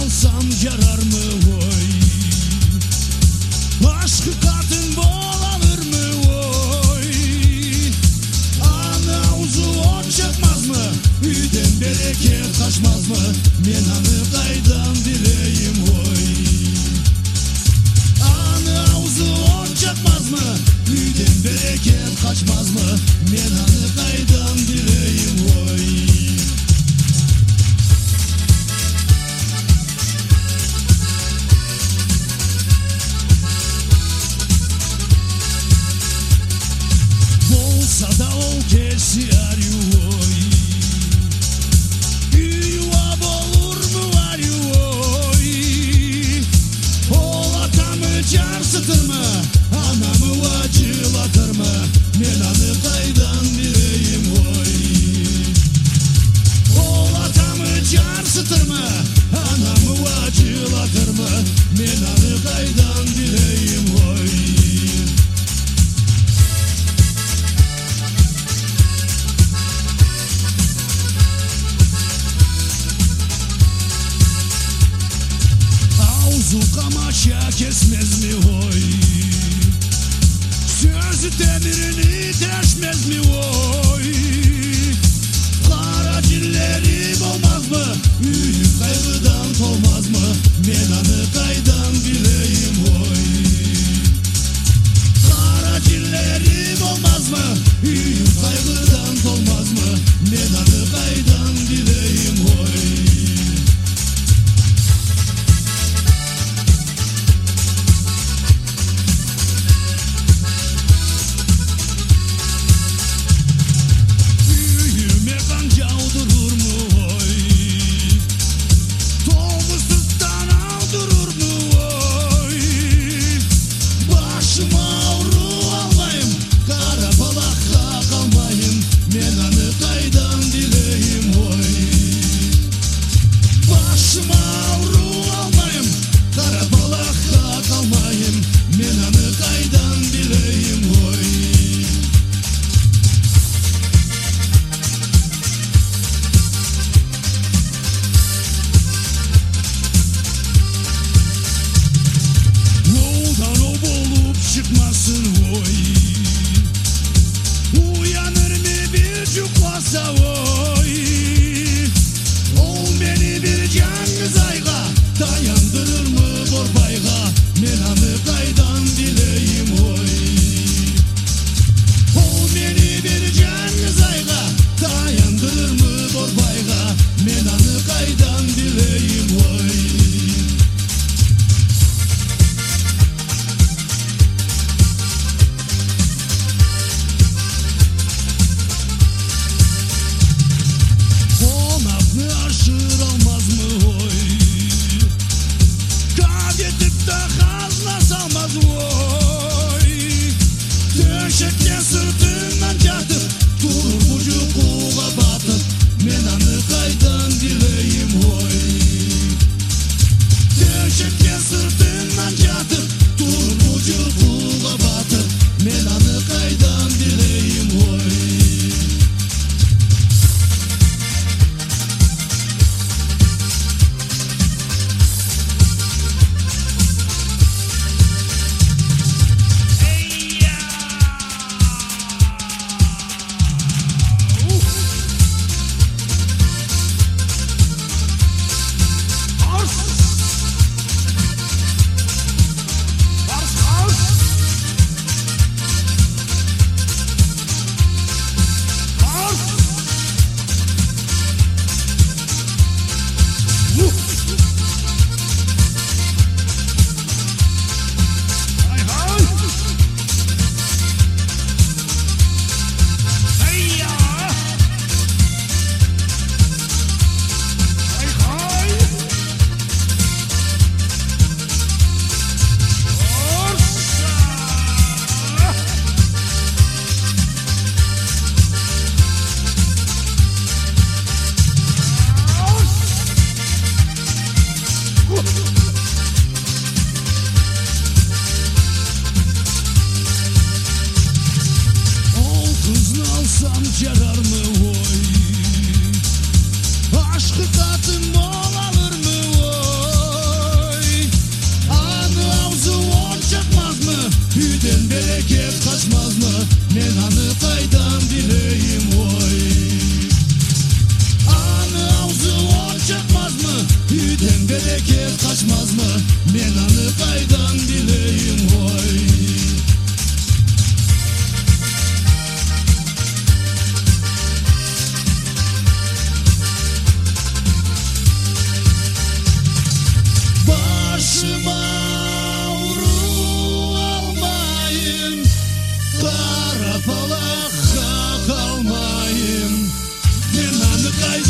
alsam yarar mı oy? Aşkı kadın bol alır mı oy? Ana uzu ot çakmaz mı? Üyden bereket kaçmaz mı? Men anı kaydan dileyim oy. Ana uzu ot çakmaz mı? Üyden bereket kaçmaz mı? Men anı kaydan dileyim oy. Sada ol kesiyor oy. Yuva olur mu var oy? Oğul atamı carsıtır mı? Anamı acılatır mı? Men anı kaydan dileyim oy. Oğul atamı carsıtır mı? Anamı acılatır mı? Men anı kaydan dileyim oy. Kamaşa kesmez mi oy? Sözü demirini deşmez mi oy? Kara cillerim olmaz mı? Büyük kaygıdan olmaz mı? Men anı kaydan bileyim oy. Kara cillerim olmaz mı? Büyük kaygıdan olmaz mı? Men anı kaydan bileyim oy. Çıkmasın oy. Uyanır mı bir cuklasa oy? Ol beni bir can zayga, dayandırır mı borbayga? Men anı kaydan dileyim oy. Ol beni bir can zayga, dayandırır mı borbayga? Men anı kaydan dileyim oy. Aşır olmaz mı oy? Kaybedip de hazna salmaz oy. Döşekle sırtından yatıp durur bucu kuğa batıp bereket kaçmaz mı? Men anı kaydan bileyim oy. Başıma vuru almayın, kara palak kalmayın. Men anı kaydan